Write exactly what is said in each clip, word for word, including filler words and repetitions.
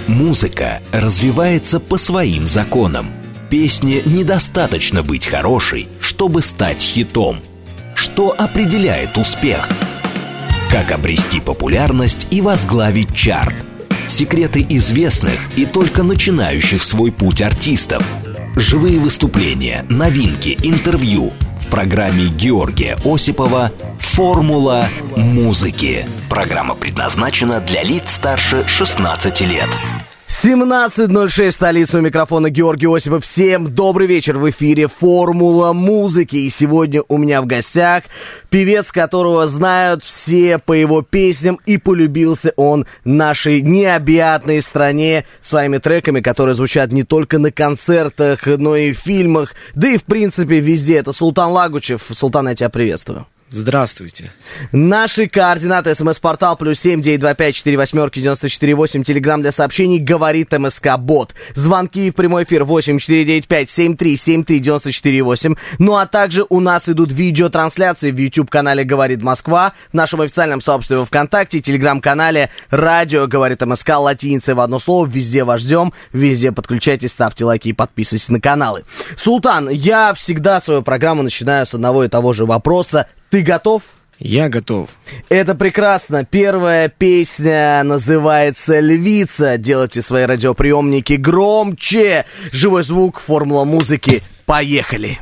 Музыка развивается по своим законам. Песне недостаточно быть хорошей, чтобы стать хитом. Что определяет успех? Как обрести популярность и возглавить чарт? Секреты известных и только начинающих свой путь артистов. Живые выступления, новинки, интервью. В программе Георгия Осипова «Формула музыки». Программа предназначена для лиц старше шестнадцати лет. семнадцать ноль шесть, столица, у микрофона Георгий Осипов. Всем добрый вечер, в эфире «Формула музыки». И сегодня у меня в гостях певец, которого знают все по его песням, и полюбился он нашей необъятной стране своими треками, которые звучат не только на концертах, но и в фильмах, да и в принципе везде. Это Султан Лагучев. Султан, я тебя приветствую. Здравствуйте. Наши координаты: смс-портал плюс семь девять два пять четыре восьмерки девяносто четыре восемь, телеграмм для сообщений «Говорит МСК Бот». Звонки в прямой эфир восемь четыре девять пять семь три семь три девяносто четыре восемь. Ну а также у нас идут видеотрансляции в YouTube-канале «Говорит Москва», в нашем официальном сообществе во ВКонтакте, телеграм-канале «Радио Говорит МСК», латиницей в одно слово. Везде вас ждем, везде подключайтесь, ставьте лайки и подписывайтесь на каналы. Султан, я всегда свою программу начинаю с одного и того же вопроса. Ты готов? Я готов. Это прекрасно. Первая песня называется «Львица». Делайте свои радиоприемники громче. Живой звук, формула музыки. Поехали.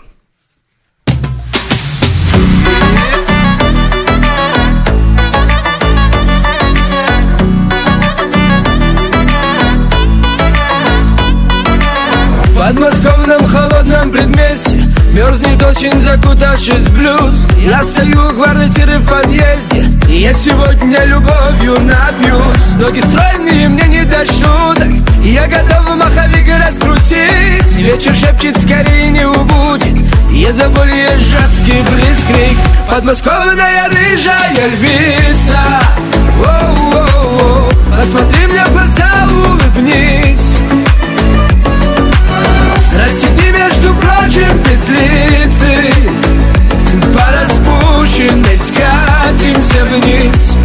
В подмосковном холодном предместье мерзнет осень, закутавшись в блюз. Я стою у квартиры в подъезде, и я сегодня любовью напьюсь. Ноги стройные, мне не до шуток, и я готов маховик раскрутить. Вечер шепчет, скорее не убудет, я за более жесткий блицкрик. Подмосковная рыжая львица, воу-воу-воу, посмотри мне в глаза, улыбнись. Расстегни, между прочим, петлицы, по распущенной скатимся вниз.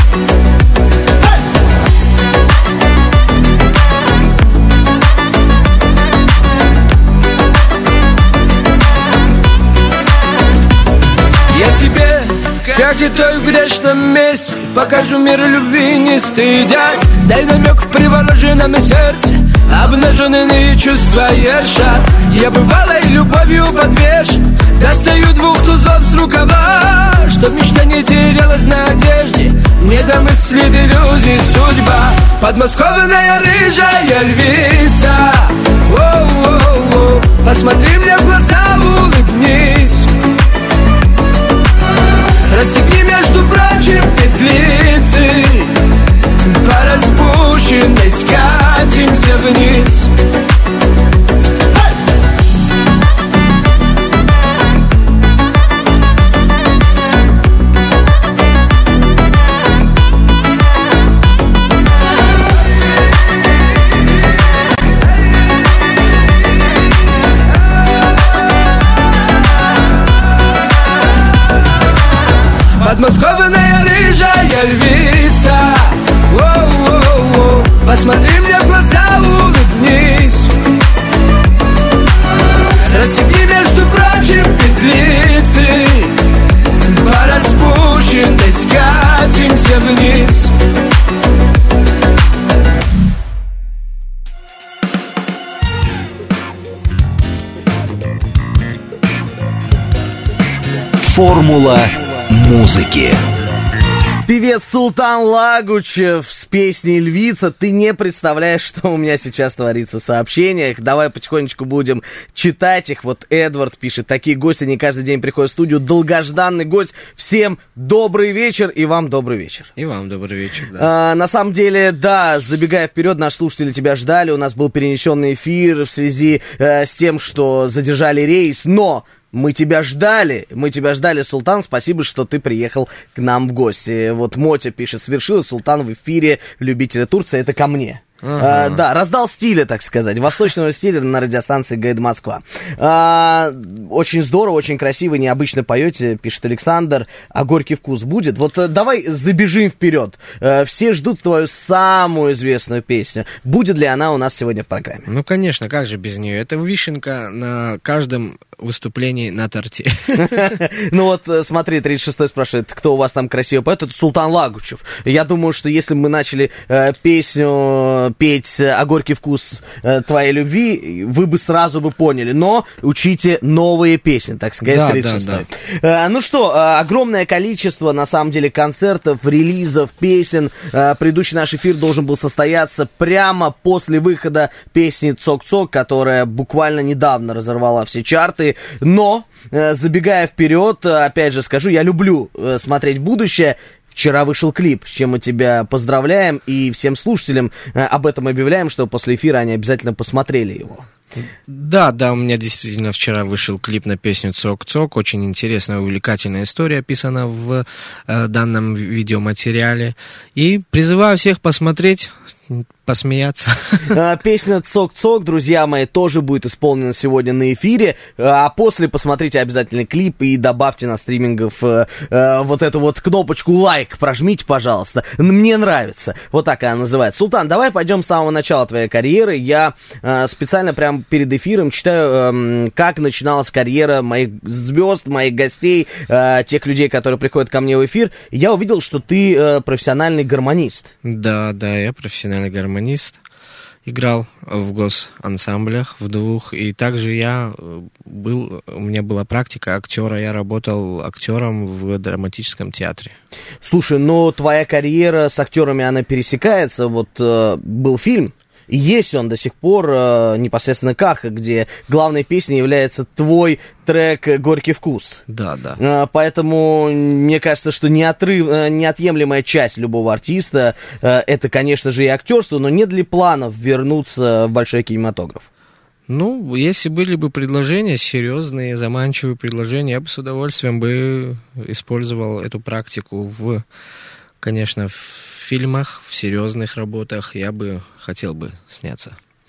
Я тебе, как и той в грешном месте, покажу мир любви, не стыдясь. Дай намек в привороженном сердце, обнаженные чувства ершат. Я бывалой любовью подвешен, достаю двух тузов с рукава, чтоб мечта не терялась на одежде. Не до мысли, иллюзий судьба. Подмосковная рыжая львица, воу-воу-воу, посмотри мне в глаза, улыбнись. Расстегни, между прочим, петлицы, по распущенной скатимся вниз. Подмосковная рыжая львица, воу-воу-воу, посмотри мне в глаза, улыбнись. Расстегни, между прочим, петлицы, по распущенной скатимся вниз. Формула музыки. Певец Султан Лагучев с песней «Львица». Ты не представляешь, что у меня сейчас творится в сообщениях. Давай потихонечку будем читать их. Вот Эдвард пишет: такие гости не каждый день приходят в студию. Долгожданный гость. Всем добрый вечер, и вам добрый вечер. И вам добрый вечер, да. А, на самом деле, да, забегая вперед, наши слушатели тебя ждали. У нас был перенесенный эфир в связи э, с тем, что задержали рейс, но... Мы тебя ждали, мы тебя ждали, Султан, спасибо, что ты приехал к нам в гости. Вот Мотя пишет: свершилось, Султан в эфире, любители Турции, это ко мне. Ага. А, да, раздал стиля, так сказать, восточного стиля на радиостанции ГАИД Москва. А, очень здорово, очень красиво, необычно поете, пишет Александр. А горький вкус будет? Вот давай забежим вперед. Все ждут твою самую известную песню. Будет ли она у нас сегодня в программе? Ну, конечно, как же без нее? Это вишенка на каждом выступлении на торте. Ну вот, смотри, тридцать шестой спрашивает, кто у вас там красиво поет? Это Султан Лагучев. Я думаю, что если бы мы начали э, песню петь «А горький вкус э, твоей любви», вы бы сразу бы поняли. Но учите новые песни, так сказать, да, тридцать шестой. Да, да. Э, ну что, э, огромное количество, на самом деле, концертов, релизов, песен. Э, предыдущий наш эфир должен был состояться прямо после выхода песни «Цок-цок», которая буквально недавно разорвала все чарты. Но, э, забегая вперед, опять же скажу, я люблю э, смотреть в будущее. Вчера вышел клип, с чем мы тебя поздравляем, и всем слушателям э, об этом объявляем, что после эфира они обязательно посмотрели его. Да, да, у меня действительно вчера вышел клип на песню «Цок-цок». Очень интересная, увлекательная история описана в э, данном видеоматериале. И призываю всех посмотреть, посмеяться. Песня «Цок-цок», друзья мои, тоже будет исполнена сегодня на эфире. А после посмотрите обязательно клип и добавьте на стримингов э, э, вот эту вот кнопочку «лайк». Прожмите, пожалуйста. Мне нравится. Вот так она называется. Султан, давай пойдем с самого начала твоей карьеры. Я э, специально прям перед эфиром читаю, э, как начиналась карьера моих звезд, моих гостей, э, тех людей, которые приходят ко мне в эфир. И я увидел, что ты э, профессиональный гармонист. Да, да, я профессиональный гармонист. Играл в госансамблях в двух, и также я был, у меня была практика актера, я работал актером в драматическом театре. Слушай, но твоя карьера с актерами, она пересекается, вот э, был фильм, и есть он до сих пор, э, непосредственно «Каха», где главной песней является твой трек «Горький вкус». Да, да. Э, поэтому мне кажется, что неотрыв, э, неотъемлемая часть любого артиста э, это, конечно же, и актерство, но нет ли планов вернуться в большой кинематограф? Ну, если были бы предложения, серьезные, заманчивые предложения, я бы с удовольствием бы использовал эту практику в, конечно, в фильмах, в серьезных работах. Я бы хотел бы сняться.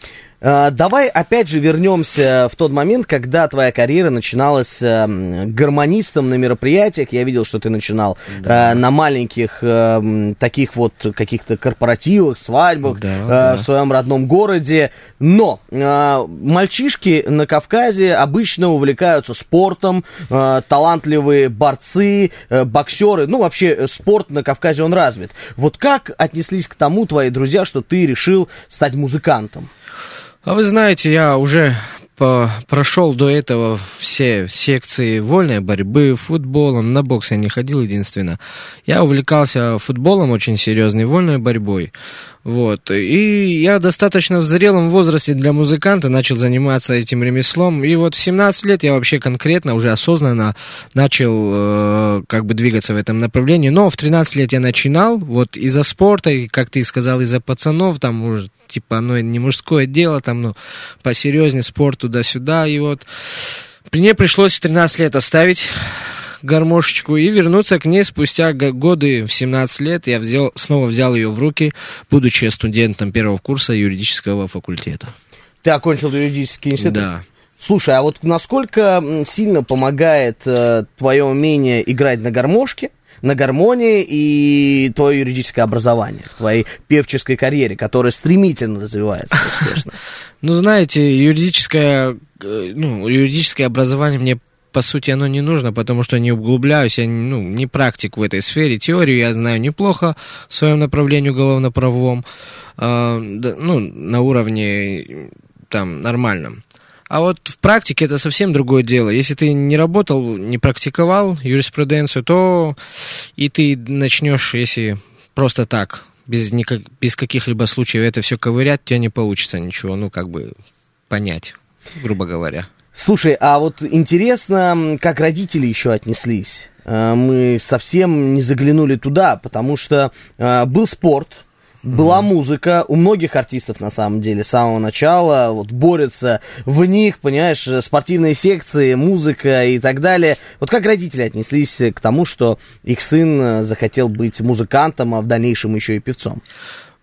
Давай опять же вернемся в тот момент, когда твоя карьера начиналась э, гармонистом на мероприятиях. Я видел, что ты начинал да. э, на маленьких э, таких вот каких-то корпоративах, свадьбах да, э, да. в своем родном городе. Но э, мальчишки на Кавказе обычно увлекаются спортом, э, талантливые борцы, э, боксеры. Ну, вообще спорт на Кавказе, он развит. Вот как отнеслись к тому твои друзья, что ты решил стать музыкантом? А вы знаете, я уже по, прошел до этого все секции вольной борьбы, футболом, на бокс я не ходил единственно. Я увлекался футболом очень серьезной, вольной борьбой. Вот. И я достаточно в зрелом возрасте для музыканта начал заниматься этим ремеслом. И вот в семнадцать лет я вообще конкретно, уже осознанно начал э, как бы двигаться в этом направлении. Но в тринадцать лет я начинал, вот из-за спорта, и, как ты сказал, из-за пацанов, там, может, типа, оно не мужское дело, там, ну, посерьезнее спорт туда-сюда. И вот мне пришлось в тринадцать лет оставить гармошечку и вернуться к ней спустя годы, в семнадцать лет. Я взял, снова взял ее в руки, будучи студентом первого курса юридического факультета. Ты окончил юридический институт? Да. Слушай, а вот насколько сильно помогает э, твое умение играть на гармошке, на гармонии и твое юридическое образование в твоей певческой карьере, которая стремительно развивается успешно? Ну, знаете, юридическое, ну, юридическое образование мне, по сути, оно не нужно, потому что не углубляюсь, я ну, не практик в этой сфере. Теорию я знаю неплохо в своем направлении уголовно-правовом, э, да, ну, на уровне там нормальном. А вот в практике это совсем другое дело. Если ты не работал, не практиковал юриспруденцию, то и ты начнешь, если просто так, без, никак, без каких-либо случаев это все ковырять, у тебя не получится ничего, ну, как бы понять, грубо говоря. Слушай, а вот интересно, как родители еще отнеслись. Мы совсем не заглянули туда, потому что был спорт, была музыка, у многих артистов, на самом деле, с самого начала, вот, борются в них, понимаешь, спортивные секции, музыка и так далее. Вот как родители отнеслись к тому, что их сын захотел быть музыкантом, а в дальнейшем еще и певцом?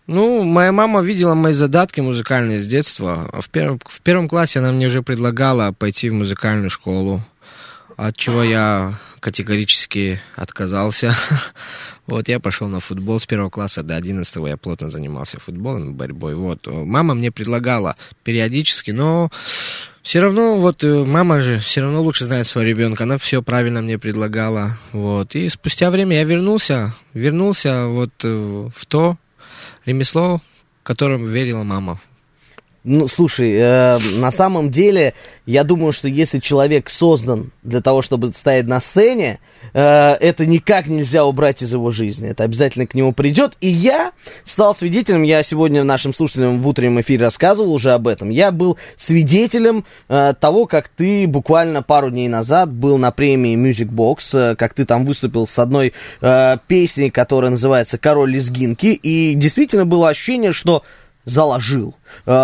Ну, моя мама видела мои задатки музыкальные с детства. В первом, в первом классе она мне уже предлагала пойти в музыкальную школу, от чего я категорически отказался. Вот, я пошел на футбол с первого класса до одиннадцатого, я плотно занимался футболом и борьбой. Вот, мама мне предлагала периодически, но все равно, вот, мама же все равно лучше знает своего ребенка, она все правильно мне предлагала. Вот, и спустя время я вернулся, вернулся вот в то ремесло, в котором верила мама. Ну, слушай, э, на самом деле, я думаю, что если человек создан для того, чтобы стоять на сцене, э, это никак нельзя убрать из его жизни. Это обязательно к нему придет. И я стал свидетелем, я сегодня нашим слушателям в утреннем эфире рассказывал уже об этом, я был свидетелем э, того, как ты буквально пару дней назад был на премии Music Box, э, как ты там выступил с одной э, песней, которая называется «Король лезгинки», и действительно было ощущение, что заложил.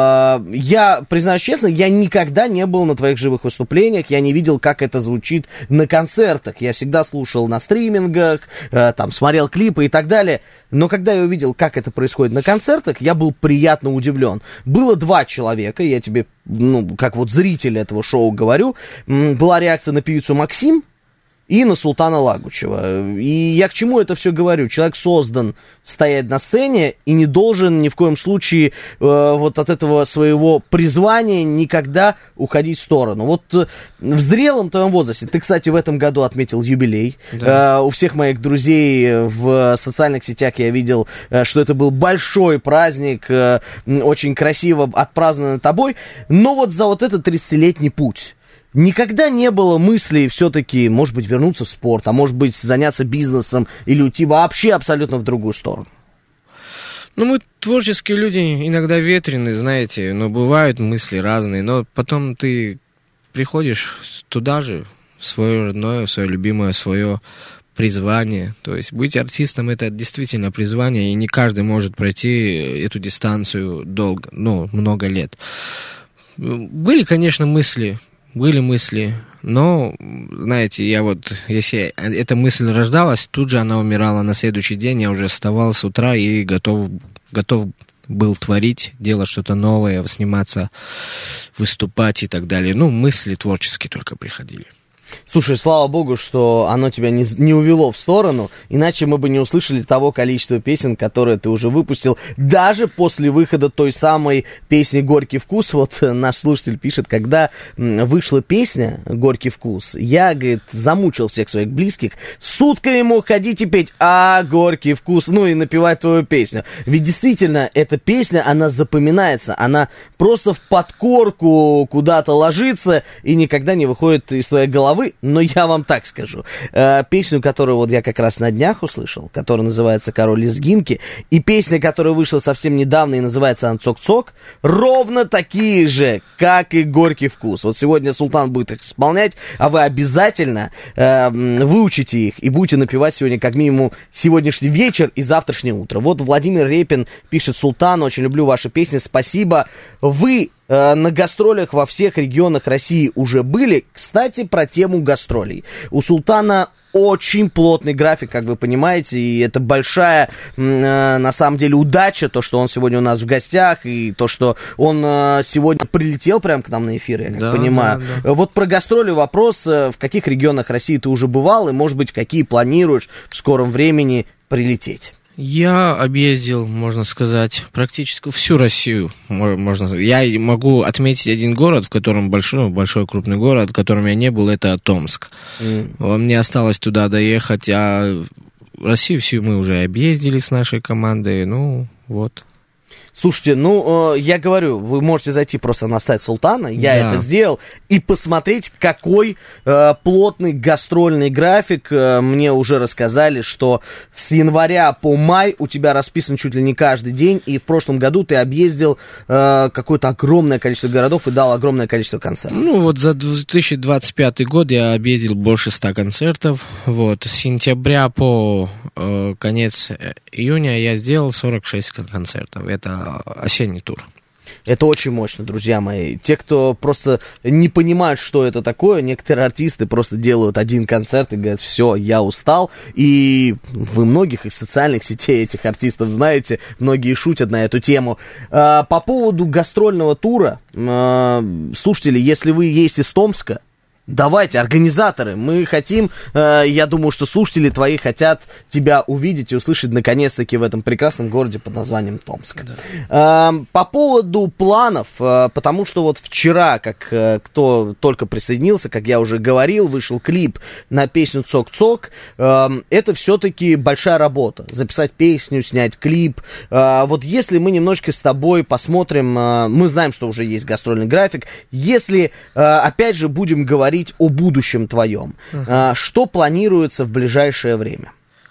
Я, признаюсь честно, я никогда не был на твоих живых выступлениях, я не видел, как это звучит на концертах. Я всегда слушал на стримингах, там, смотрел клипы и так далее. Но когда я увидел, как это происходит на концертах, я был приятно удивлен. Было два человека, я тебе, ну, как вот зритель этого шоу говорю, была реакция на певицу Максим и на Султана Лагучева. И я к чему это все говорю? Человек создан стоять на сцене и не должен ни в коем случае э, вот от этого своего призвания никогда уходить в сторону. Вот э, в зрелом твоем возрасте, ты, кстати, в этом году отметил юбилей. Да. Э, у всех моих друзей в социальных сетях я видел, э, что это был большой праздник, э, очень красиво отпразднован тобой. Но вот за вот этот тридцатилетний путь никогда не было мыслей все-таки, может быть, вернуться в спорт, а может быть, заняться бизнесом или уйти вообще абсолютно в другую сторону? Ну, мы творческие люди, иногда ветреные, знаете, но бывают мысли разные, но потом ты приходишь туда же, в свое родное, в свое любимое, свое призвание. То есть быть артистом — это действительно призвание, и не каждый может пройти эту дистанцию долго, ну, много лет. Были, конечно, мысли, Были мысли, но, знаете, я вот, если эта мысль рождалась, тут же она умирала на следующий день, я уже вставал с утра и готов, готов был творить, делать что-то новое, сниматься, выступать и так далее. Ну, мысли творческие только приходили. Слушай, слава богу, что оно тебя не, не увело в сторону, иначе мы бы не услышали того количества песен, которые ты уже выпустил, даже после выхода той самой песни «Горький вкус». Вот наш слушатель пишет, когда вышла песня «Горький вкус», я, говорит, замучил всех своих близких, сутками мог ходить и петь «А, горький вкус», ну и напевать твою песню. Ведь действительно, эта песня, она запоминается, она просто в подкорку куда-то ложится и никогда не выходит из твоей головы. Но я вам так скажу, э, песню, которую вот я как раз на днях услышал, которая называется «Король лезгинки», и песня, которая вышла совсем недавно и называется «Цок-цок», ровно такие же, как и «Горький вкус». Вот сегодня Султан будет их исполнять, а вы обязательно э, выучите их и будете напевать сегодня как минимум сегодняшний вечер и завтрашнее утро. Вот Владимир Репин пишет: «Султан, очень люблю ваши песни, спасибо. Вы на гастролях во всех регионах России уже были». Кстати, про тему гастролей. У Султана очень плотный график, как вы понимаете, и это большая, на самом деле, удача, то, что он сегодня у нас в гостях, и то, что он сегодня прилетел прямо к нам на эфир, я как да, понимаю. Да, да. Вот про гастроли вопрос: в каких регионах России ты уже бывал, и, может быть, в какие планируешь в скором времени прилететь? Я объездил, можно сказать, практически всю Россию. Можно, я могу отметить один город, в котором большой, большой крупный город, в котором я не был, это Томск. Mm. Мне осталось туда доехать, а Россию всю мы уже объездили с нашей командой, ну вот. Слушайте, ну, э, я говорю, вы можете зайти просто на сайт Султана, я да. это сделал, и посмотреть, какой э, плотный гастрольный график. Э, мне уже рассказали, что с января по май у тебя расписан чуть ли не каждый день, и в прошлом году ты объездил э, какое-то огромное количество городов и дал огромное количество концертов. Ну, вот за две тысячи двадцать пятый год я объездил больше ста концертов. Вот, с сентября по э, конец июня я сделал сорок шесть концертов. Это осенний тур. Это очень мощно, друзья мои. Те, кто просто не понимают, что это такое, некоторые артисты просто делают один концерт и говорят: все, я устал. И вы многих из социальных сетей этих артистов знаете, многие шутят на эту тему. По поводу гастрольного тура, слушатели, если вы есть из Томска, давайте, организаторы, мы хотим, э, я думаю, что слушатели твои хотят тебя увидеть и услышать наконец-таки в этом прекрасном городе под названием Томск. Да. Э, по поводу планов, э, потому что вот вчера, как э, кто только присоединился, как я уже говорил, вышел клип на песню «Цок-цок». Э, это все-таки большая работа. Записать песню, снять клип. Э, вот если мы немножечко с тобой посмотрим, э, мы знаем, что уже есть гастрольный график, если, э, опять же, будем говорить о будущем твоем. Uh-huh. Что планируется в ближайшее время?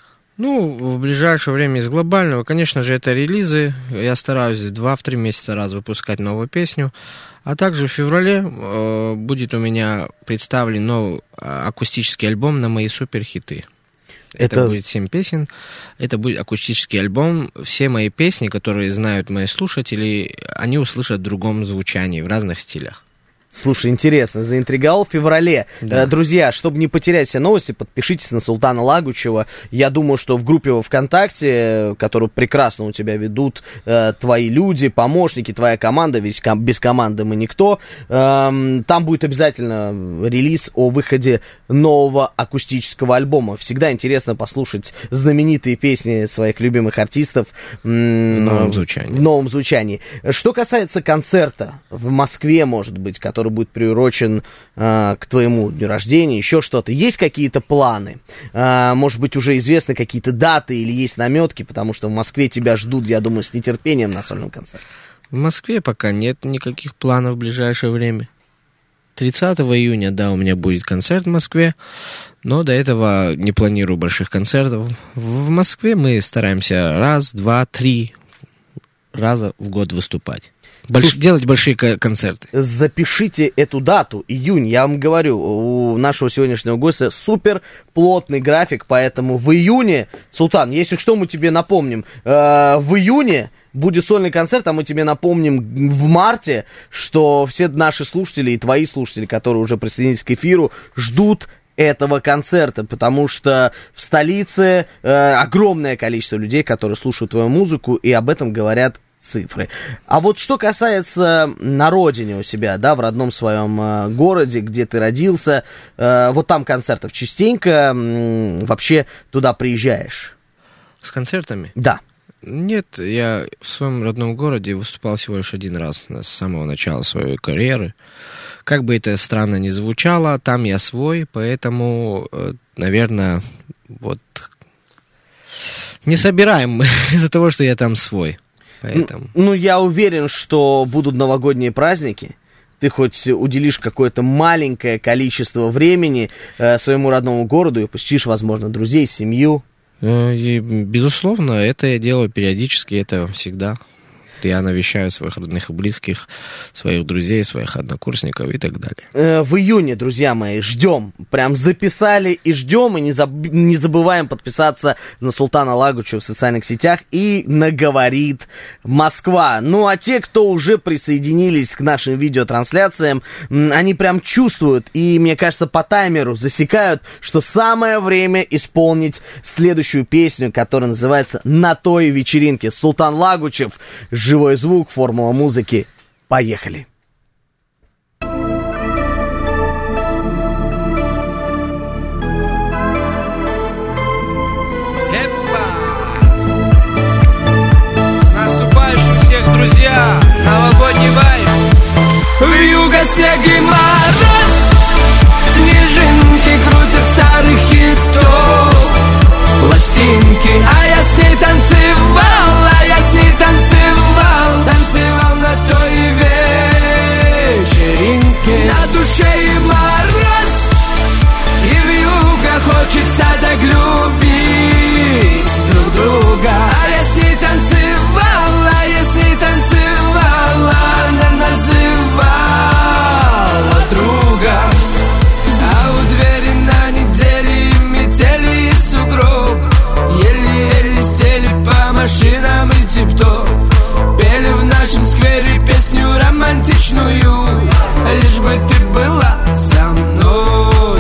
Ну, в ближайшее время из глобального, конечно же, это релизы. Я стараюсь два-три месяца раз выпускать новую песню. А также в феврале э, будет у меня представлен новый акустический альбом на мои суперхиты. Это... это будет семь песен. Это будет акустический альбом. Все мои песни, которые знают мои слушатели, они услышат в другом звучании, в разных стилях. Слушай, интересно, заинтриговал в феврале. Да. Друзья, чтобы не потерять все новости, подпишитесь на Султана Лагучева. Я думаю, что в группе во ВКонтакте, которую прекрасно у тебя ведут э, твои люди, помощники, твоя команда, ведь ком- без команды мы никто, э, там будет обязательно релиз о выходе нового акустического альбома. Всегда интересно послушать знаменитые песни своих любимых артистов э, в новом звучании. В новом звучании. Что касается концерта в Москве, может быть, который будет приурочен э, к твоему дню рождения, еще что-то. Есть какие-то планы? Э, может быть, уже известны какие-то даты или есть наметки, потому что в Москве тебя ждут, я думаю, с нетерпением на сольном концерте. В Москве пока нет никаких планов в ближайшее время. тридцатого июня, да, у меня будет концерт в Москве, но до этого не планирую больших концертов. В Москве мы стараемся раз, два, три раза в год выступать. Больш... Слушай, делать большие концерты. Запишите эту дату, июнь. Я вам говорю, у нашего сегодняшнего гостя супер плотный график, поэтому в июне, Султан, если что, мы тебе напомним, э, в июне будет сольный концерт, а мы тебе напомним в марте, что все наши слушатели и твои слушатели, которые уже присоединились к эфиру, ждут этого концерта, потому что в столице э, огромное количество людей, которые слушают твою музыку, и об этом говорят цифры. А вот что касается на родине у себя, да, в родном своем э, городе, где ты родился, э, вот там концертов частенько э, вообще туда приезжаешь? С концертами? Да. Нет, я в своем родном городе выступал всего лишь один раз с самого начала своей карьеры. Как бы это странно ни звучало, там я свой, поэтому, э, наверное, вот не собираем мы из-за того, что я там свой. Поэтому. Ну, я уверен, что будут новогодние праздники. Ты хоть уделишь какое-то маленькое количество времени э, своему родному городу и посетишь, возможно, друзей, семью. И, безусловно, это я делаю периодически, это всегда. Я навещаю своих родных и близких, своих друзей, своих однокурсников и так далее. Э, в июне, друзья мои, ждем. Прям записали и ждем. И не, заб- не забываем подписаться на Султана Лагучева в социальных сетях и на «Говорит Москва». Ну, а те, кто уже присоединились к нашим видеотрансляциям, они прям чувствуют и, мне кажется, по таймеру засекают, что самое время исполнить следующую песню, которая называется «На той вечеринке». Султан Лагучев, живой звук, формула музыки. Поехали! С наступающим всех, друзья! Новогодний вайб! Вьюга, снег и мороз, снежинки крутят старых хитов, пластинки, а я с ней танцевал, а я с ней танцевал, танцевал на той вечеринке. На душе и мороз, и вьюга, хочется так любить друг друга. А я с ней танцевал, а я с ней танцевал, она называла друга. А у двери на неделе метели и сугроб, еле-еле сели по машинам и тип-топ. Пели в нашем сквере песни романтичную, лишь бы ты была со мной.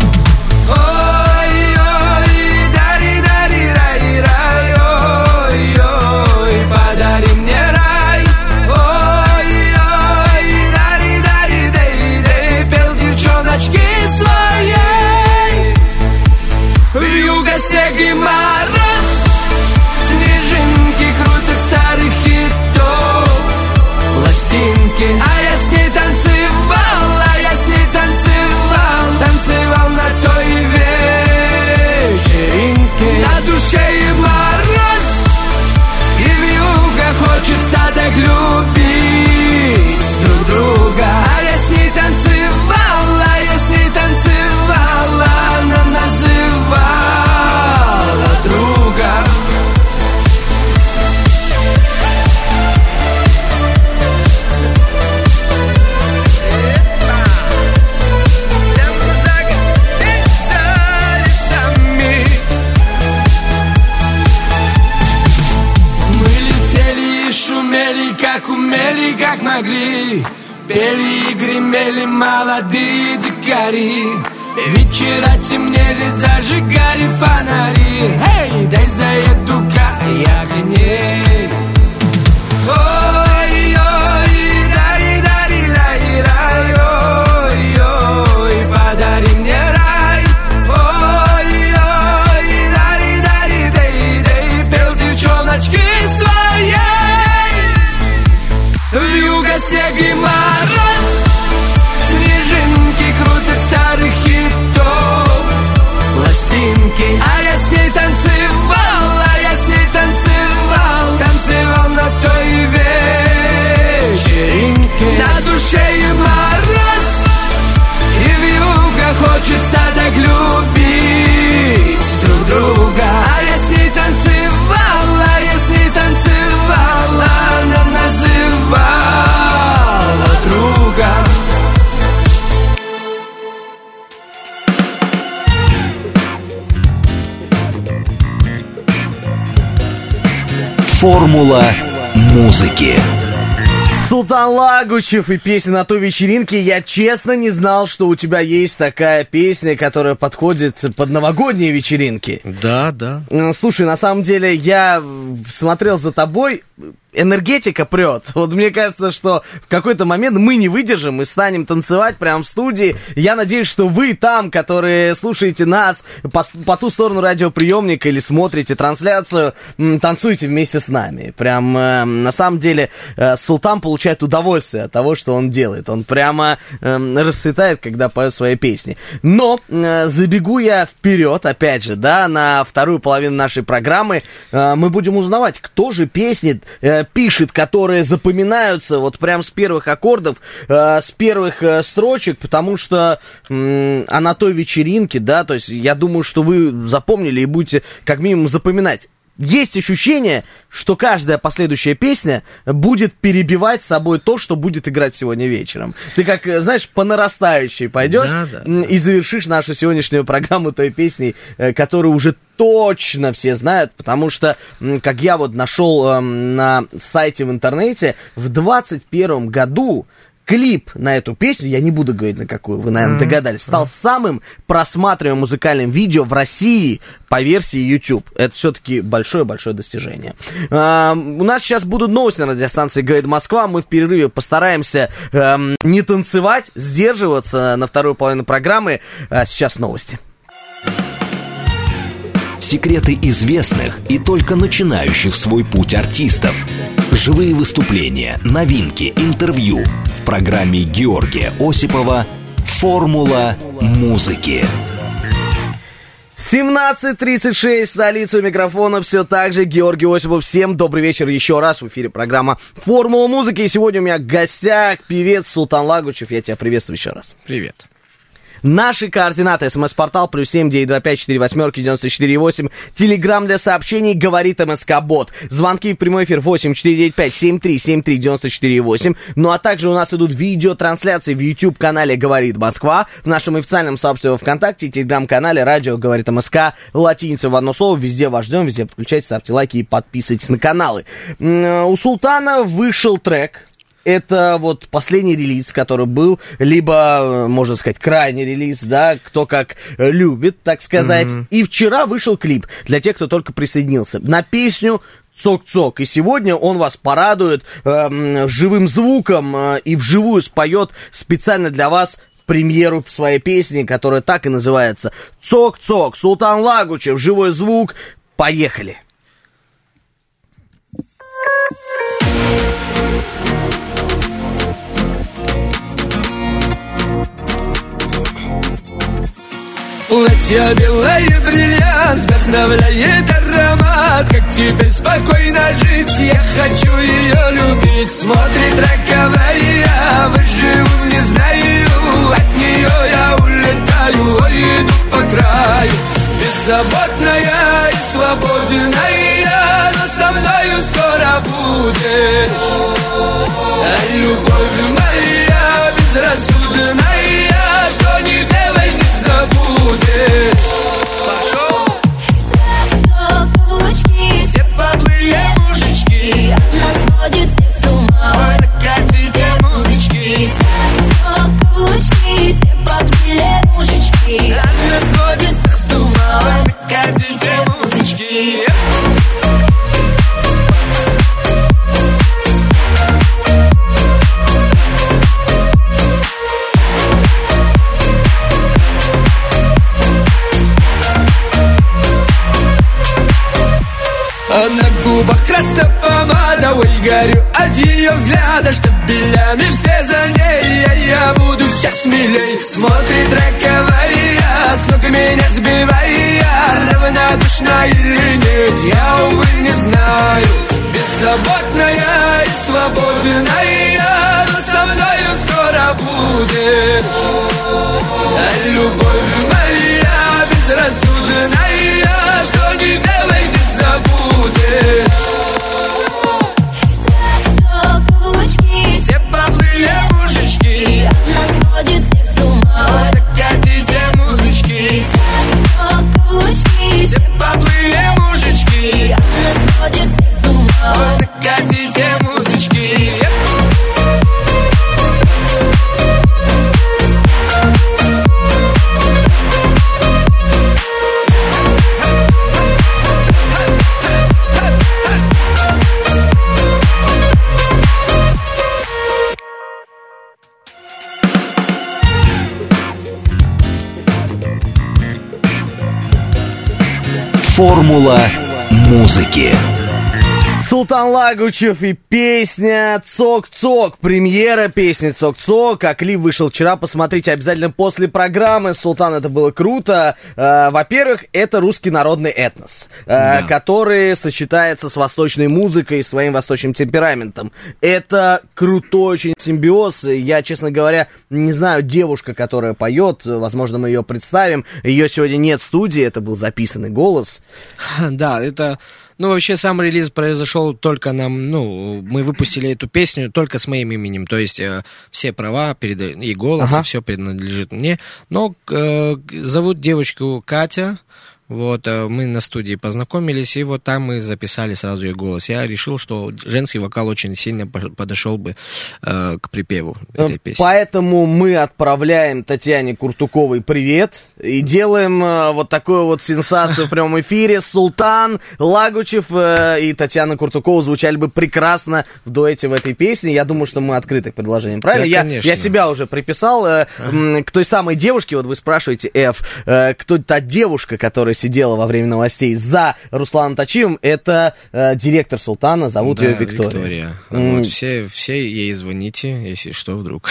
Ой-ой, дари-дари-рай-рай, ой-ой, подари мне рай. Ой-ой, дари-дари-дей-дей, пел девчоночки своей. Вьюга, снег и мороз, снежинки крутят старых хитов, пластинки. А я с ней танцевал, а я с ней танцевал, танцевал на той вечеринке. На душе и мороз, и вьюга, хочется так любить друг друга. А я с ней танцевал, а я с ней танцевал, она называла друга. Как умели, как могли, пели и гремели молодые дикари. Вечера темнели, зажигали фонари. Эй, дай заеду-ка я к ней. Ой-ой, дари-дари-рай-рай, ой-ой, подари мне рай. Ой-ой, дари-дари-дей-дей, пел девчоночки своей. Вьюга, снег и мороз, снежинки крутят старых хитов, пластинки. А я с ней танцевал, а я с ней танцевал, танцевал на той вечеринке. На душе и мороз, и вьюга, хочется так любить друг друга. А я с ней танцевал, а я с ней танцевал, она называла друга. Формула музыки. Султан Лагучев и песня «На той вечеринке». Я честно не знал, что у тебя есть такая песня, которая подходит под новогодние вечеринки. Да, да. Слушай, на самом деле, я смотрел за тобой, энергетика прет. Вот мне кажется, что в какой-то момент мы не выдержим и станем танцевать прямо в студии. Я надеюсь, что вы там, которые слушаете нас по, по ту сторону радиоприемника или смотрите трансляцию, танцуете вместе с нами. Прям, э, на самом деле, э, Султан получает удовольствие от того, что он делает. Он прямо э, расцветает, когда поет свои песни. Но э, забегу я вперед, опять же, да, на вторую половину нашей программы. Э, мы будем узнавать, кто же песни э, пишет, которые запоминаются вот прям с первых аккордов, э, с первых э, строчек, потому что э, а на той вечеринке, да, то есть я думаю, что вы запомнили и будете как минимум запоминать. Есть ощущение, что каждая последующая песня будет перебивать собой то, что будет играть сегодня вечером. Ты как, знаешь, по нарастающей пойдешь, да, да, да. и завершишь нашу сегодняшнюю программу той песней, которую уже точно все знают, потому что, как я вот нашел на сайте в интернете, в двадцать первом году клип на эту песню, я не буду говорить на какую, вы, наверное, догадались, стал самым просматриваемым музыкальным видео в России по версии YouTube. Это все-таки большое-большое достижение. А, у нас сейчас будут новости на радиостанции «Говорит Москва». Мы в перерыве постараемся а, не танцевать, сдерживаться на вторую половину программы. А сейчас новости. Секреты известных и только начинающих свой путь артистов. Живые выступления, новинки, интервью в программе Георгия Осипова «Формула музыки». семнадцать тридцать шесть, столица микрофона, все так же Георгий Осипов. Всем добрый вечер еще раз. В эфире программа «Формула музыки». И сегодня у меня в гостях певец Султан Лагучев. Я тебя приветствую еще раз. Привет. Наши координаты: смс-портал плюс семь девять два пять четыре восьмерки девяносто четыре восемь. Телеграм для сообщений «Говорит МСК Бот». Звонки в прямой эфир восемь четыре девять пять семь три семь три девяносто четыре восемь. Ну а также у нас идут видеотрансляции в YouTube-канале «Говорит Москва», в нашем официальном сообществе ВКонтакте и Телеграм-канале «Радио Говорит МСК». Латиница в одно слово. Везде вас ждем, везде подключайтесь, ставьте лайки и подписывайтесь на каналы. У Султана вышел трек. это вот последний релиз, который был, либо, можно сказать, крайний релиз, да, кто как любит, так сказать. Mm-hmm. И вчера вышел клип для тех, кто только присоединился, на песню «Цок-цок». И сегодня он вас порадует э, живым звуком э, и вживую споет специально для вас премьеру своей песни, которая так и называется «Цок-цок». Султан Лагучев, живой звук. Поехали! Платье белое, бриллиант, вдохновляет аромат. Как теперь спокойно жить, я хочу ее любить. Смотрит роковая, выживу, не знаю. От нее я улетаю, ой, иду по краю. Беззаботная и свободная, но со мною скоро будешь. А любовь моя безрассудная, что не делай, не забудешь. Пошел. Цок-цок, каблучки, все поплыли мужички, она сводит всех с ума. ой, накатите музычки. Цок-цок, каблучки, все поплыли мужички, Она сводит всех с ума, ой, накатите музычки. А на губах красная помада, ой, горю от ее взгляда. Штабелями все за ней, а я буду сейчас смелей. Смотрит роковая, с ног меня сбивая. Равнодушна или нет, я, увы, не знаю. Беззаботная и свободная, но со мною скоро будешь. А любовь моя безрассудная, что не делай, не забудешь. Цок-цок, каблучки, Все поплыли мужички, она сводит всех с ума. ой, накатите музычки. Цок-цок, каблучки, Все поплыли мужички, она сводит всех с ума. ой, накатите музычки. Формула музыки. Султан Лагучев и песня «Цок-цок». Премьера песни «Цок-цок». А клип вышел вчера. Посмотрите обязательно после программы. Султан, это было круто. Э, во-первых, это русский народный этнос, э, да. который сочетается с восточной музыкой и своим восточным темпераментом. Это крутой очень симбиоз. Я, честно говоря, не знаю, девушка, которая поет. Возможно, мы ее представим. Ее сегодня нет в студии. Это был записанный голос. Да, это... Ну, вообще, сам релиз произошел только нам, ну, мы выпустили эту песню только с моим именем, то есть э, все права перед, и голос, ага. и все принадлежит мне. Но э, зовут девочку Катя, вот, э, мы на студии познакомились, и вот там мы записали сразу ее голос. Я решил, что женский вокал очень сильно подошел бы э, к припеву этой песни. Поэтому мы отправляем Татьяне Куртуковой привет и делаем э, вот такую вот сенсацию в прямом эфире. Султан Лагучев э, и Татьяна Куртукова звучали бы прекрасно в дуэте в этой песне. Я думаю, что мы открыты к предложениям, правильно? Да, я, я себя уже приписал э, ага. к той самой девушке, вот вы спрашиваете, Ф, э, кто та девушка, которая сидела во время новостей за Русланом Точиевым, это э, директор Султана, зовут да, ее Виктория. Виктория. Mm. Вот, все, все ей звоните, если что, вдруг.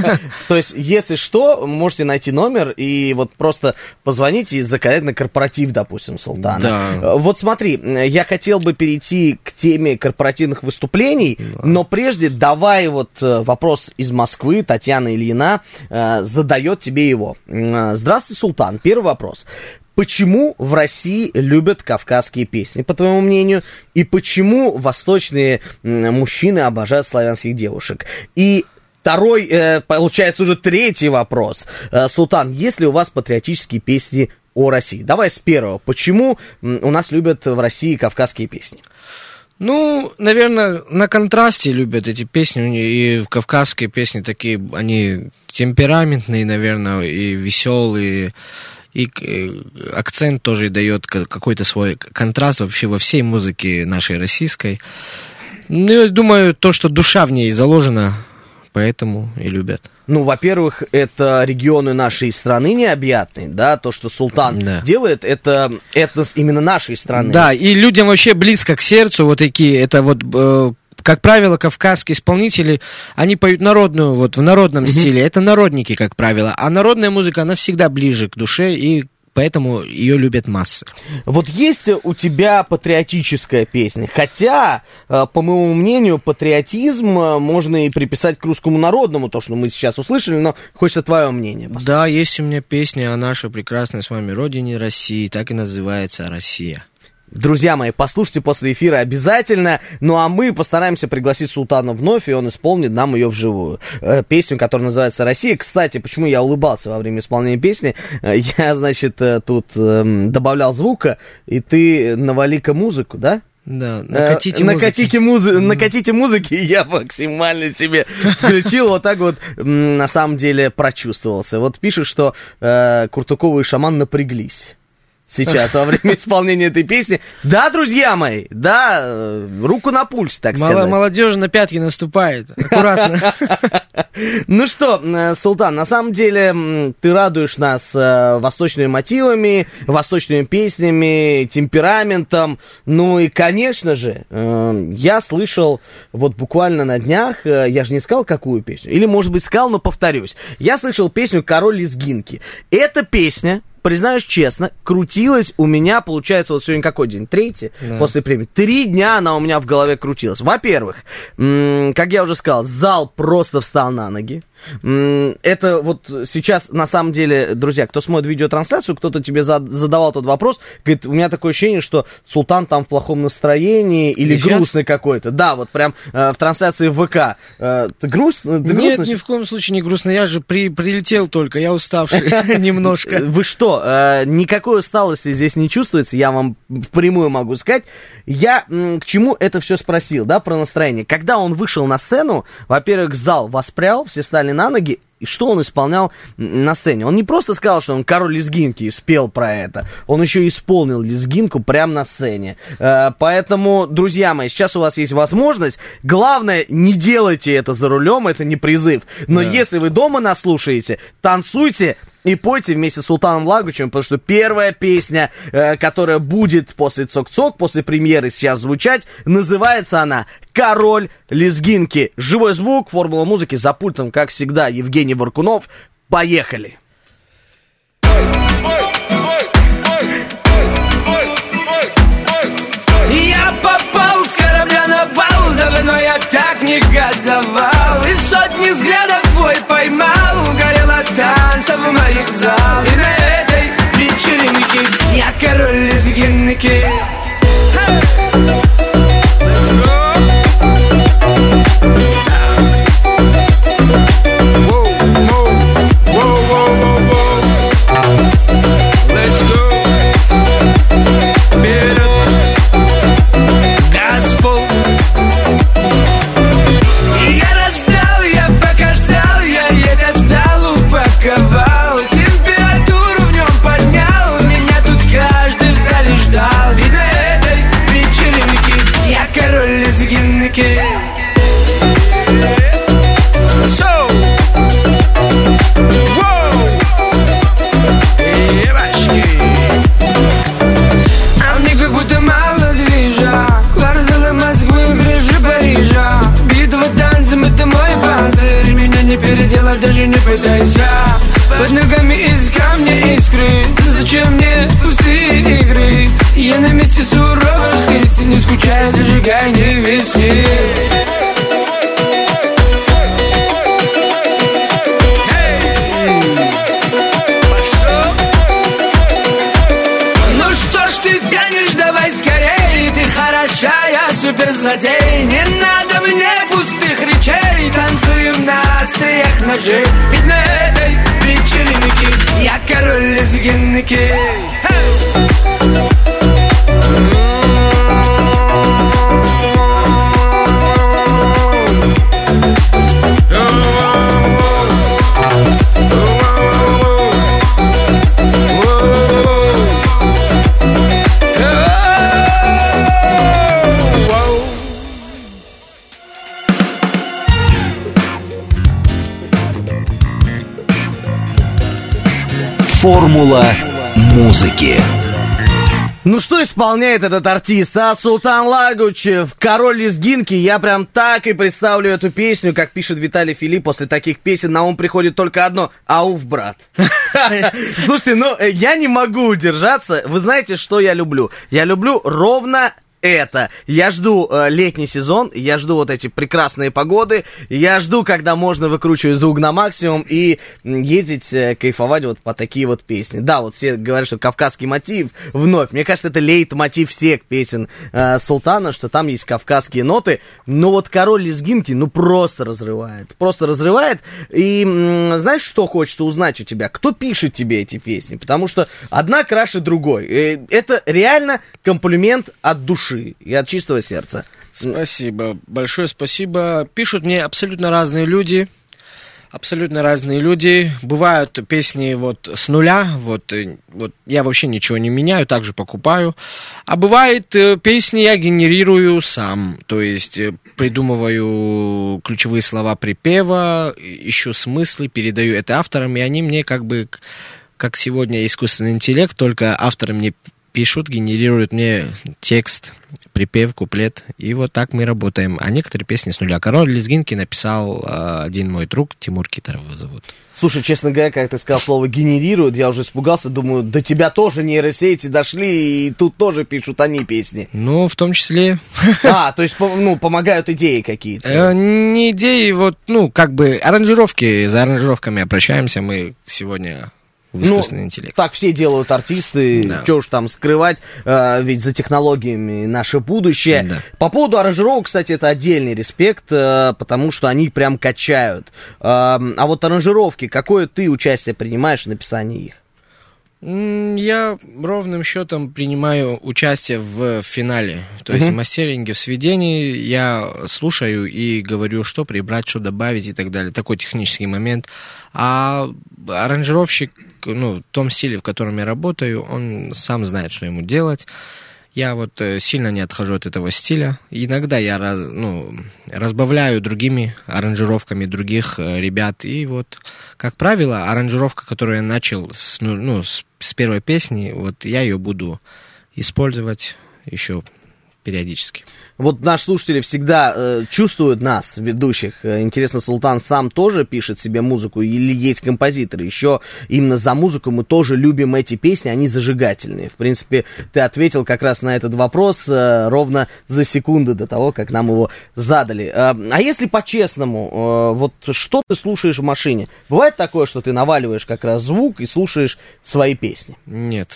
То есть, если что, можете найти номер и вот просто позвоните и заказать на корпоратив, допустим, Султана. Да. Вот смотри, я хотел бы перейти к теме корпоративных выступлений, да. но прежде давай вот вопрос из Москвы. Татьяна Ильина э, задает тебе его. Здравствуй, Султан. Первый вопрос. Почему в России любят кавказские песни, по твоему мнению, и почему восточные мужчины обожают славянских девушек? И второй, э, получается, уже третий вопрос. Э, Султан, есть ли у вас патриотические песни о России? Давай с первого. Почему у нас любят в России кавказские песни? Ну, наверное, на контрасте любят эти песни, и кавказские песни такие, они темпераментные, наверное, и веселые, и акцент тоже дает какой-то свой контраст вообще во всей музыке нашей российской. Ну, я думаю, то, что душа в ней заложена, поэтому и любят. Ну, во-первых, это регионы нашей страны необъятные, да, то, что Султан да. делает, это этнос именно нашей страны. Да, и людям вообще близко к сердцу вот такие, это вот, э, как правило, кавказские исполнители, они поют народную, вот в народном mm-hmm. стиле, это народники, как правило, а народная музыка, она всегда ближе к душе, и поэтому ее любят массы. Вот есть у тебя патриотическая песня, хотя, по моему мнению, патриотизм можно и приписать к русскому народному, то, что мы сейчас услышали, но хочется твое мнение. Послушать. Да, есть у меня песня о нашей прекрасной с вами родине России, так и называется «Россия». Друзья мои, послушайте после эфира обязательно. Ну а мы постараемся пригласить Султана вновь, и он исполнит нам ее вживую. Э, песню, которая называется «Россия». Кстати, почему я улыбался во время исполнения песни? Э, я, значит, э, тут э, добавлял звука, и ты навали-ка музыку, да? Да, накатите э, музыки. Накатите, музы- накатите музыки, и я максимально себе включил, вот так вот на самом деле прочувствовался. Вот пишет, что э, Куртукова и Шаман напряглись сейчас во время исполнения этой песни. Да, друзья мои, да, руку на пульс, так сказать. Молодежь на пятки наступает, аккуратно. Ну что, Султан, на самом деле ты радуешь нас восточными мотивами, восточными песнями, темпераментом. Ну и, конечно же, я слышал вот буквально на днях, я же не сказал, какую песню, или, может быть, сказал, но повторюсь. Я слышал песню «Король лезгинки». Эта песня, признаюсь честно, крутилась у меня, получается, вот сегодня какой день? Третий? Да. После премии. Три дня она у меня в голове крутилась. Во-первых, м- как я уже сказал, зал просто встал на ноги. М- это вот сейчас, на самом деле, друзья, кто смотрит видеотрансляцию, кто-то тебе за- задавал тот вопрос, говорит, у меня такое ощущение, что Султан там в плохом настроении или сейчас? Грустный какой-то. Да, вот прям э, в трансляции в ВК. Э, ты грустный? Ты Нет, грустный? ни в коем случае не грустно. Я же при- прилетел только, я уставший немножко. Вы что? Никакой усталости здесь не чувствуется, я вам впрямую могу сказать. Я м, к чему это все спросил, да, про настроение. Когда он вышел на сцену, во-первых, зал воспрял, все стали на ноги, и что он исполнял на сцене? Он не просто сказал, что он король лезгинки и спел про это, он еще исполнил лезгинку прямо на сцене. Э, поэтому, друзья мои, сейчас у вас есть возможность. Главное, не делайте это за рулем, это не призыв. Но да. Если вы дома нас слушаете, танцуйте и пойте вместе с Султаном Лагучевым, потому что первая песня, э, которая будет после «Цок-цок», после премьеры сейчас звучать, называется она «Король лезгинки». Живой звук, формула музыки, за пультом, как всегда, Евгений Варкунов. Поехали! Я попал с корабля на бал, давно я так не газовал, и сотни взглядов твой поймал, горело танцев в моих зал. И на этой вечеринке я король лезгинки. Let's go. Whoa, whoa, whoa, whoa, whoa. Let's go. Вперед. Господ. Я раздал, я показал, я этот зал упаковал, температуру в нем поднял, меня тут каждый в зале ждал. Ведь на этой вечеринке я король лезгинки. So, wow, ебашки. А мне как будто мало движа, кварталы Москвы, крыши Парижа. Битва танцем, это мой панцирь, меня не переделать, даже не пытайся. Под ногами из камня искры, зачем мне пустые игры? Я на месте суровых истин, не скучай, зажигай, не весни. Суперзлодей, не надо мне пустых речей, танцуем на остриях ножей, ведь на этой вечеринке я король лезгинки. Формула музыки. Ну что исполняет этот артист, а? Султан Лагучев, «Король лезгинки». Я прям так и представлю эту песню, как пишет Виталий Филипп. После таких песен на ум приходит только одно: ауф, брат. Слушайте, ну я не могу удержаться. Вы знаете, что я люблю? Я люблю ровно это. Я жду э, летний сезон, я жду вот эти прекрасные погоды, я жду, когда можно выкручивать звук на максимум и ездить, э, кайфовать вот по такие вот песни. Да, вот все говорят, что кавказский мотив вновь. Мне кажется, это лейтмотив всех песен э, Султана, что там есть кавказские ноты. Но вот «Король лезгинки», ну, просто разрывает. Просто разрывает. И м, знаешь, что хочется узнать у тебя? Кто пишет тебе эти песни? Потому что одна краше другой. Э, это реально комплимент от души и от чистого сердца. Спасибо, большое спасибо. Пишут мне абсолютно разные люди, абсолютно разные люди. Бывают песни вот с нуля, вот, вот я вообще ничего не меняю, также покупаю. А бывает песни я генерирую сам, то есть придумываю ключевые слова припева, ищу смыслы, передаю это авторам, и они мне как бы, как сегодня искусственный интеллект, только авторы мне пишут, генерируют мне текст, припев, куплет, и вот так мы работаем. А некоторые песни с нуля. «Король лезгинки» написал э, один мой друг, Тимур Китаров его зовут. Слушай, честно говоря, как ты сказал слово «генерируют», я уже испугался, думаю, до тебя тоже нейросети дошли, и тут тоже пишут они песни. Ну, в том числе. А, то есть, ну, помогают идеи какие-то. Э, не идеи, вот, ну, как бы аранжировки, за аранжировками обращаемся мы сегодня... в искусственный ну, интеллект. Так все делают артисты, Да. что уж там скрывать, э, ведь за технологиями наше будущее. Да. По поводу аранжировок, кстати, это отдельный респект, э, потому что они прям качают. Э, а вот аранжировки, какое ты участие принимаешь в написании их? Я ровным счетом принимаю участие в финале, то есть Мгм. в мастеринге, в сведении. Я слушаю и говорю, что прибрать, что добавить и так далее. Такой технический момент. А аранжировщик, ну, в том стиле, в котором я работаю, он сам знает, что ему делать. Я вот э, сильно не отхожу от этого стиля. Иногда я раз, ну, разбавляю другими аранжировками других э, ребят. И вот, как правило, аранжировка, которую я начал с, ну, ну, с, с первой песни, вот я ее буду использовать еще периодически. Вот наши слушатели всегда э, чувствуют нас, ведущих. Э, Интересно, Султан сам тоже пишет себе музыку или есть композиторы? Еще именно за музыку мы тоже любим эти песни, они зажигательные. В принципе, ты ответил как раз на этот вопрос э, ровно за секунду до того, как нам его задали. Э, а если по-честному, э, вот что ты слушаешь в машине? Бывает такое, что ты наваливаешь как раз звук и слушаешь свои песни? Нет.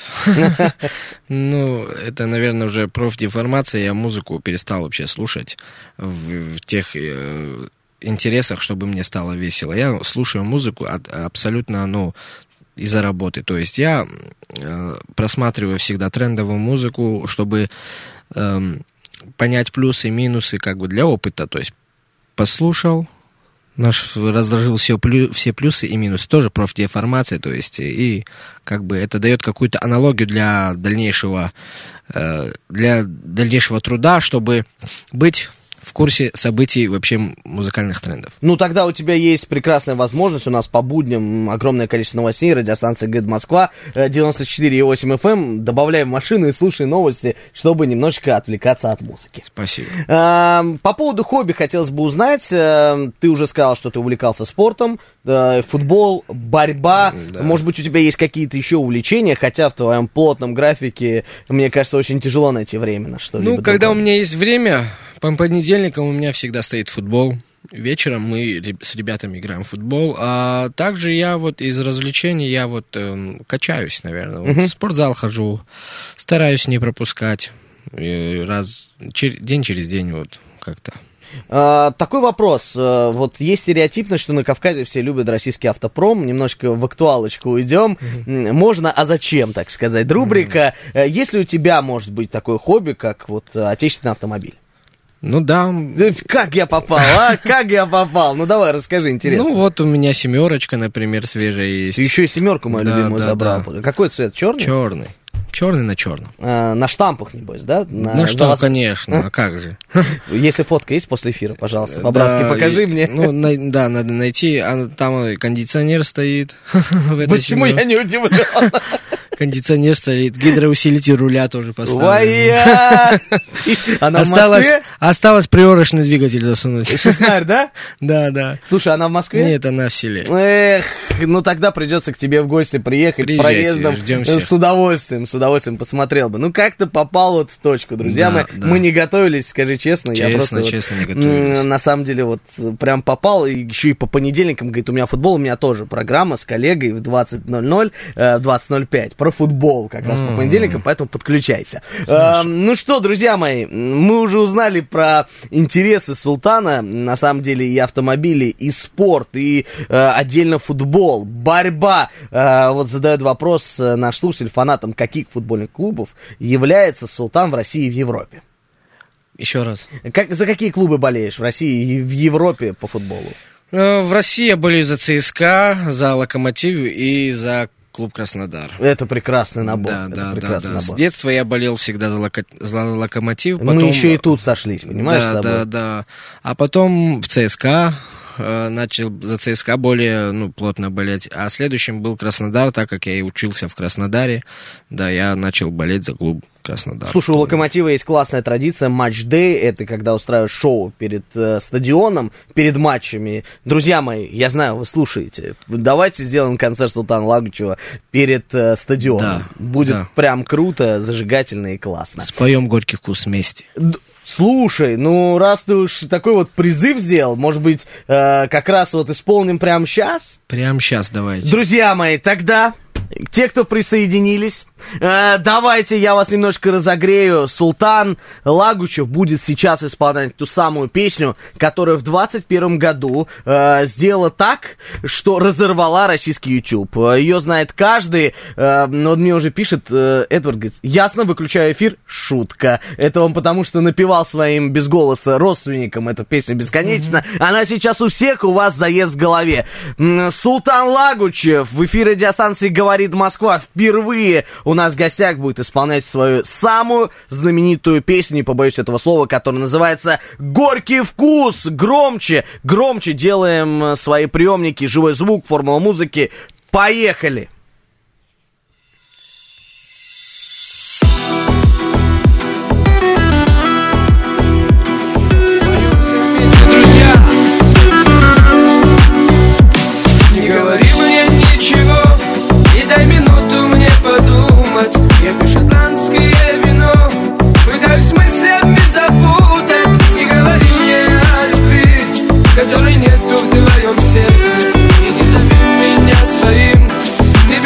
Ну, это, наверное, уже профдеформация. Я музыку перестал вообще слушать в, в тех э, интересах, чтобы мне стало весело. Я слушаю музыку от, абсолютно, ну, из-за работы. То есть я э, просматриваю всегда трендовую музыку, чтобы э, понять плюсы и минусы как бы для опыта. То есть послушал, наш разложил все, плю, все плюсы и минусы. Тоже профдеформация, то есть и как бы это дает какую-то аналогию для дальнейшего, э, для дальнейшего труда, чтобы быть в курсе событий вообще музыкальных трендов. Ну, тогда у тебя есть прекрасная возможность. У нас по будням огромное количество новостей. Радиостанция «Говорит Москва», девяносто четыре и восемь эф эм. Добавляй в машину и слушай новости, чтобы немножечко отвлекаться от музыки. Спасибо. А, по поводу хобби хотелось бы узнать. А, ты уже сказал, что ты увлекался спортом. А, футбол, борьба. Да. Может быть, у тебя есть какие-то еще увлечения, хотя в твоем плотном графике, мне кажется, очень тяжело найти время на что-либо. Ну, когда другое. у меня есть время, по понедельникам у меня всегда стоит футбол. Вечером мы с ребятами играем в футбол. А также я вот из развлечений, я вот эм, качаюсь, наверное. Вот Мгм. в спортзал хожу, стараюсь не пропускать. И раз, чер- день через день вот как-то. А, такой вопрос. А, вот есть стереотипность, что на Кавказе все любят российский автопром. Немножко в актуалочку уйдем. Mm-hmm. Можно, а зачем, так сказать, рубрика. Mm-hmm. Есть ли у тебя, может быть, такое хобби, как вот отечественный автомобиль? Ну да. Как я попал, а? Как я попал? Ну давай, расскажи, интересно. Ну вот у меня семерочка, например, свежая есть. Ты еще и семерку мою Да, любимую да, забрал. да. Какой цвет? Черный? Черный. Черный на черном. А, на штампах, небось, да? На, На что, вас... конечно, а как же. Если фотка есть после эфира, пожалуйста, по-братски Да, покажи и- мне. Ну, на- да, надо найти. А там кондиционер стоит. в этой Почему семье. я не удивлен? Кондиционер стоит, гидроусилитель руля тоже поставлен. Вая! Она в Осталось, Москве? осталось приорочный двигатель засунуть. Шестнарь, да? Да, да. Слушай, она в Москве? Нет, она в селе. Эх, ну тогда придется к тебе в гости приехать Приезжайте, проездом. ждем Э, всех. С удовольствием, с удовольствием посмотрел бы. Ну как ты попал вот в точку, друзья? Да, мы, да. мы не готовились, скажи честно. я Честно, просто вот, честно не готовились. м, на самом деле вот э, прям попал, и еще и по понедельникам, говорит, у меня футбол, у меня тоже программа с коллегой в двадцать ноль ноль, э, двадцать ноль пять про футбол как раз по понедельникам, поэтому подключайся. Э, ну что, друзья мои, мы уже узнали про интересы Султана, на самом деле и автомобили, и спорт, и э, отдельно футбол, борьба. Э, вот задает вопрос э, наш слушатель, фанатом каких футбольных клубов является Султан в России и в Европе. Еще раз. Как, за какие клубы болеешь в России и в Европе по футболу? Э, В России я болею за ЦСКА, за Локомотив и за клуб Краснодар. Это прекрасный набор. Да, это да, да, прекрасный да. С набор. детства я болел всегда за, локо- за Локомотив. Мы потом- еще и тут сошлись, понимаешь, с Да, тобой? да, да. А потом в ЦСКА э, начал за ЦСКА более ну, плотно болеть. А следующим был Краснодар, так как я и учился в Краснодаре. Да, я начал болеть за клуб Краснодар. Слушай, у Локомотива есть классная традиция матч-дэй. Это когда устраивают шоу перед э, стадионом, перед матчами. Друзья мои, я знаю, вы слушаете. Давайте сделаем концерт Султана Лагучева перед э, стадионом. Да, Будет да. прям круто, зажигательно и классно. Споем горький вкус вместе. Д- Слушай, ну раз ты уж такой вот призыв сделал, может быть, э, как раз вот исполним прямо сейчас? Прямо сейчас давайте. Друзья мои, тогда те, кто присоединились, э, давайте я вас немножко разогрею. Султан Лагучев будет сейчас исполнять ту самую песню, которая в двадцать первом году э, сделала так, что разорвала российский YouTube. Э, Ее знает каждый. Э, но вот мне уже пишет э, Эдвард, говорит, ясно, выключаю эфир, шутка. Это он потому, что напевал своим без голоса родственникам эту песню бесконечно. Она сейчас у всех у вас заезд в голове. М, Султан Лагучев в эфире радиостанции «Говорит Москва» впервые у нас в гостях будет исполнять свою самую знаменитую песню, не побоюсь этого слова, которая называется «Горький вкус». Громче, громче делаем свои приемники, живой звук, формула музыки. Поехали! Друзья, не говори мне ничего и дай минуту мне подумать. Я пью шотландское вино, пытаюсь мыслями запутать. Не говори мне о любви, которой нету в твоем сердце, и не зови меня своим. Ты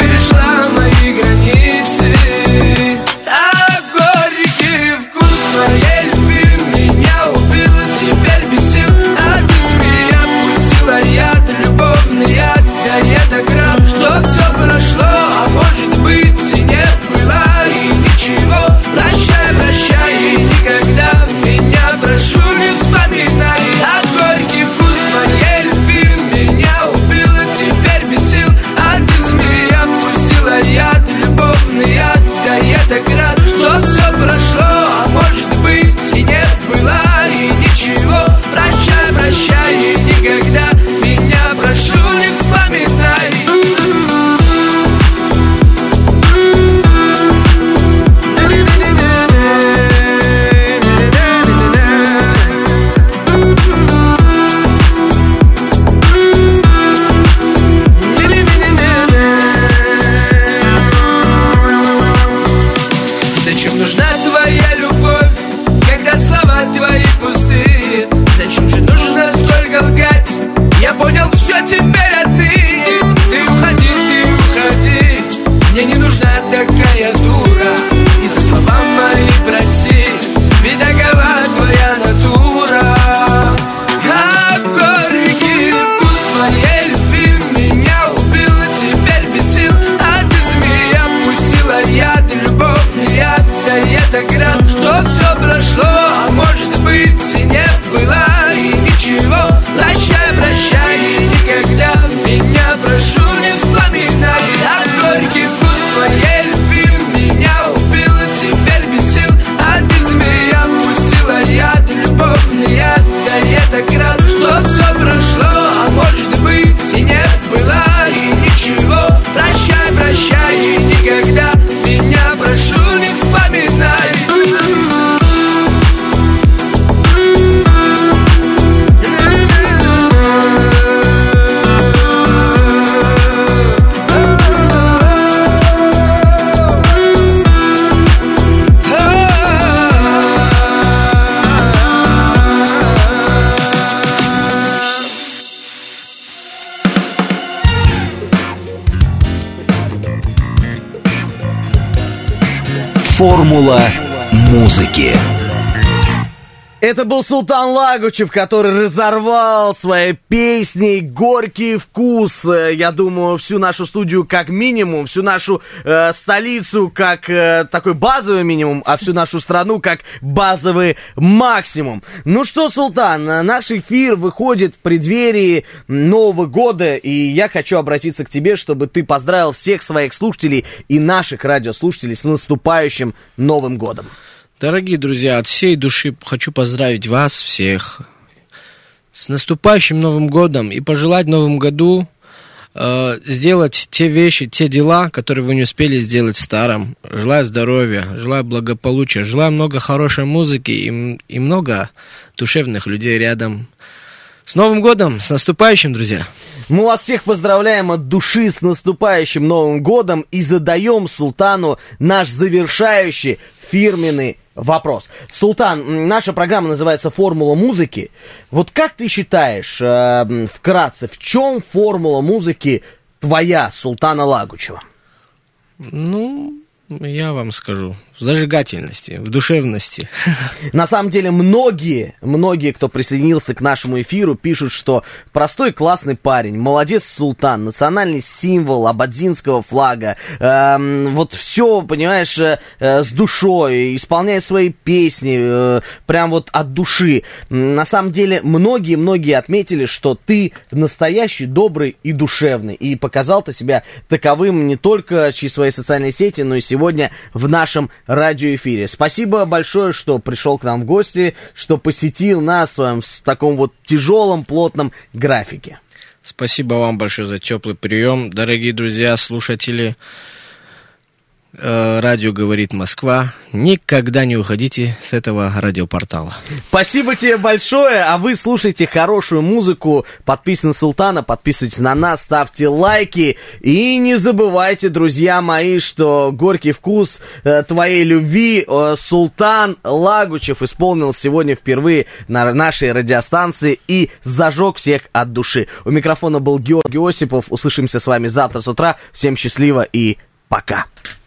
Формула музыки. Это был Султан Лагучев, который разорвал своей песней «Горький вкус». Я думаю, всю нашу студию как минимум, всю нашу э, столицу как э, такой базовый минимум, а всю нашу страну как базовый максимум. Ну что, Султан, наш эфир выходит в преддверии Нового года, и я хочу обратиться к тебе, чтобы ты поздравил всех своих слушателей и наших радиослушателей с наступающим Новым годом. Дорогие друзья, от всей души хочу поздравить вас всех с наступающим Новым годом и пожелать в Новом году э, сделать те вещи, те дела, которые вы не успели сделать в старом. Желаю здоровья, желаю благополучия, желаю много хорошей музыки и, и много душевных людей рядом. С Новым годом, с наступающим, друзья! Мы вас всех поздравляем от души с наступающим Новым годом и задаем Султану наш завершающий фирменный вопрос. Султан, наша программа называется «Формула музыки». Вот как ты считаешь, э, вкратце, в чем формула музыки твоя, Султана Лагучева? Ну, я вам скажу, в зажигательности, в душевности. На самом деле, многие, многие, кто присоединился к нашему эфиру, пишут, что простой классный парень, молодец Султан, национальный символ абадзинского флага, э, вот все, понимаешь, э, с душой, исполняет свои песни, э, прям вот от души. На самом деле, многие-многие отметили, что ты настоящий, добрый и душевный, и показал ты себя таковым не только через свои социальные сети, но и сегодня в нашем радиоэфире. Спасибо большое, что пришел к нам в гости, что посетил нас в своем в таком вот тяжелом, плотном графике. Спасибо вам большое за теплый прием. Дорогие друзья, слушатели, э, радио «Говорит Москва». Никогда не уходите с этого радиопортала. Спасибо тебе большое, а вы слушайте хорошую музыку, подписывайтесь на Султана, подписывайтесь на нас, ставьте лайки и не забывайте, друзья мои, что горький вкус э, твоей любви э, Султан Лагучев исполнил сегодня впервые на нашей радиостанции и зажег всех от души. У микрофона был Георгий Осипов, услышимся с вами завтра с утра, всем счастливо и пока.